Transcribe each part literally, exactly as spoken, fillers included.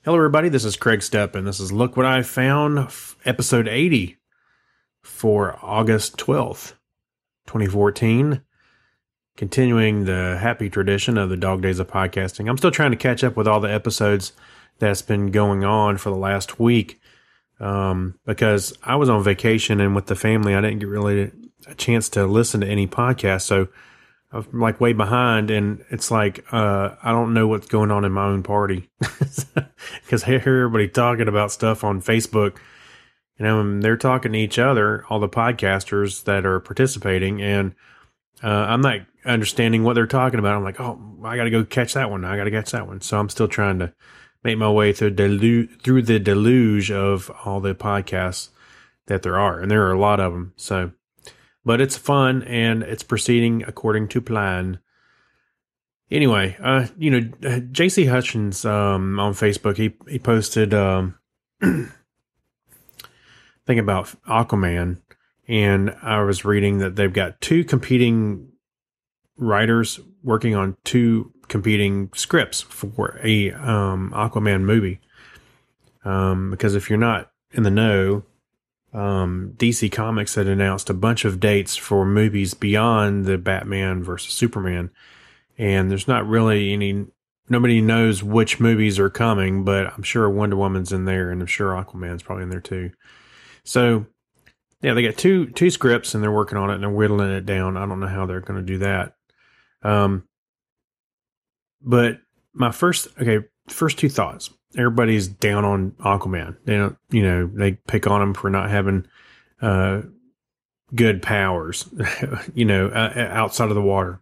Hello, everybody. This is Craig Stepp, and this is Look What I Found, f- episode eighty for August twelfth, twenty fourteen. Continuing the happy tradition of the dog days of podcasting. I'm still trying to catch up with all the episodes that's been going on for the last week um, because I was on vacation, and with the family, I didn't get really a chance to listen to any podcasts. So I'm like way behind, and it's like uh, I don't know what's going on in my own party because I hear everybody talking about stuff on Facebook. You know, and they're talking to each other, all the podcasters that are participating, and uh, I'm not understanding what they're talking about. I'm like, oh, I got to go catch that one. I got to catch that one. So I'm still trying to make my way through delu- through the deluge of all the podcasts that there are, and there are a lot of them. So. But it's fun, and it's proceeding according to plan. Anyway, uh, you know, J C Hutchins um, on Facebook, he he posted um, thing about Aquaman, and I was reading that they've got two competing writers working on two competing scripts for a um, Aquaman movie. Um, because if you're not in the know, Um, D C Comics had announced a bunch of dates for movies beyond the Batman versus Superman, and there's not really any, nobody knows which movies are coming, but I'm sure Wonder Woman's in there, and I'm sure Aquaman's probably in there too. So, yeah, they got two two scripts, and they're working on it, and they're whittling it down. I don't know how they're going to do that. Um, but my first, okay, first two thoughts. Everybody's down on Aquaman. They don't, you know, they pick on him for not having uh, good powers, you know, uh, outside of the water.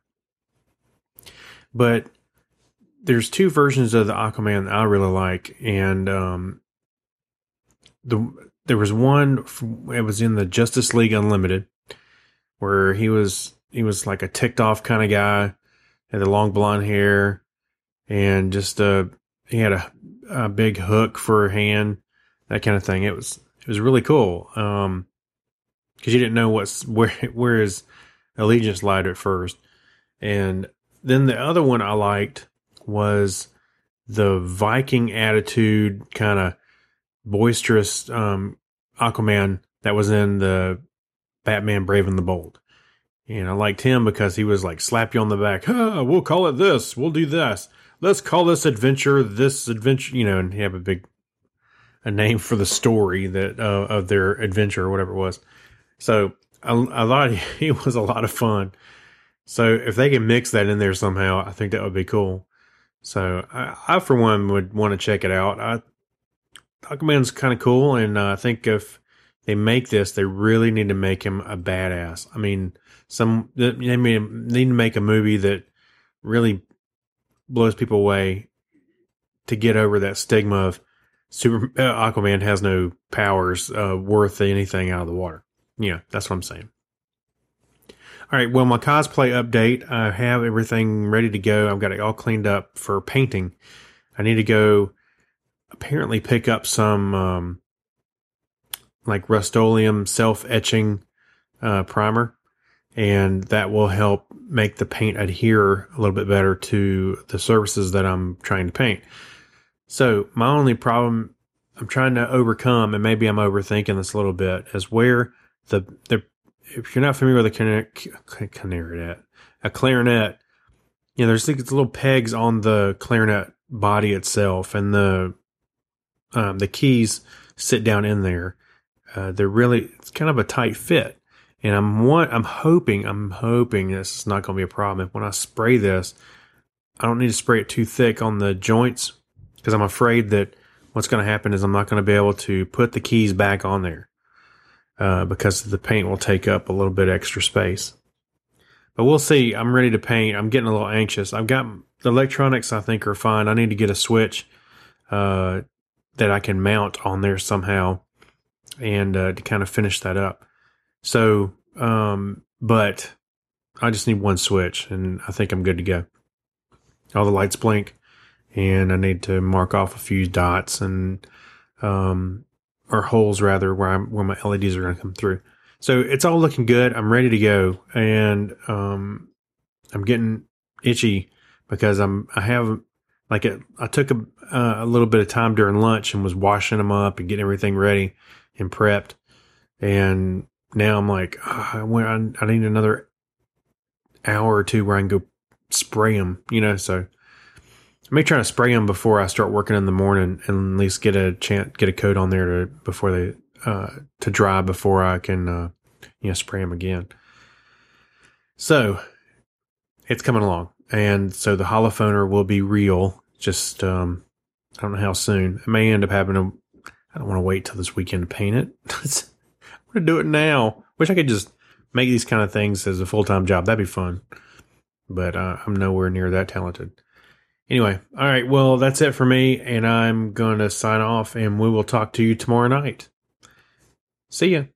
But there's two versions of the Aquaman that I really like, and um, the there was one. It was in the Justice League Unlimited, where he was he was like a ticked off kind of guy, had the long blonde hair, and just uh, he had a a big hook for a hand, that kind of thing. It was, it was really cool. Um, cause you didn't know what's where, where his allegiance lied at first. And then the other one I liked was the Viking attitude, kind of boisterous, um, Aquaman that was in the Batman Brave and the Bold. And I liked him because he was like, slap you on the back. Huh, we'll call it this. We'll do this. Let's call this adventure, this adventure, you know, and have a big, a name for the story that, uh, of their adventure or whatever it was. So I, I thought he was a lot of fun. So if they can mix that in there somehow, I think that would be cool. So I, I for one, would want to check it out. I, Aquaman's kind of cool. And uh, I think if they make this, they really need to make him a badass. I mean, some, they need to make a movie that really blows people away to get over that stigma of Super uh, Aquaman has no powers uh, worth anything out of the water. Yeah, that's what I'm saying. All right, well, my cosplay update, I have everything ready to go. I've got it all cleaned up for painting. I need to go apparently pick up some um, like Rust-Oleum self-etching uh, primer. And that will help make the paint adhere a little bit better to the surfaces that I'm trying to paint. So my only problem I'm trying to overcome, and maybe I'm overthinking this a little bit, is where the, the if you're not familiar with a clarinet, clarinet, a clarinet, you know, there's these little pegs on the clarinet body itself, and the um, the keys sit down in there. Uh, they're really, it's kind of a tight fit. And I'm one, I'm hoping, I'm hoping this is not going to be a problem. If when I spray this, I don't need to spray it too thick on the joints, because I'm afraid that what's going to happen is I'm not going to be able to put the keys back on there uh, because the paint will take up a little bit extra space. But we'll see. I'm ready to paint. I'm getting a little anxious. I've got the electronics, I think, are fine. I need to get a switch uh, that I can mount on there somehow and uh, to kind of finish that up. So, um, but I just need one switch, and I think I'm good to go. All the lights blink, and I need to mark off a few dots and, um, or holes rather, where I'm, where my L E Ds are going to come through. So it's all looking good. I'm ready to go, and um, I'm getting itchy because I'm I have Like it, I took a, uh, a little bit of time during lunch and was washing them up and getting everything ready and prepped. And now I'm like, oh, I, went, I need another hour or two where I can go spray them, you know. So I may try to spray them before I start working in the morning, and at least get a chance, get a coat on there to before they uh, to dry before I can, uh, you know, spray them again. So it's coming along, and so the holophoner will be real. Just um, I don't know how soon. I may end up having to. I don't want to wait till this weekend to paint it. I want to do it now. Wish I could just make these kind of things as a full time job. That'd be fun, but uh, I'm nowhere near that talented. Anyway, all right. Well, that's it for me, and I'm going to sign off, and we will talk to you tomorrow night. See ya.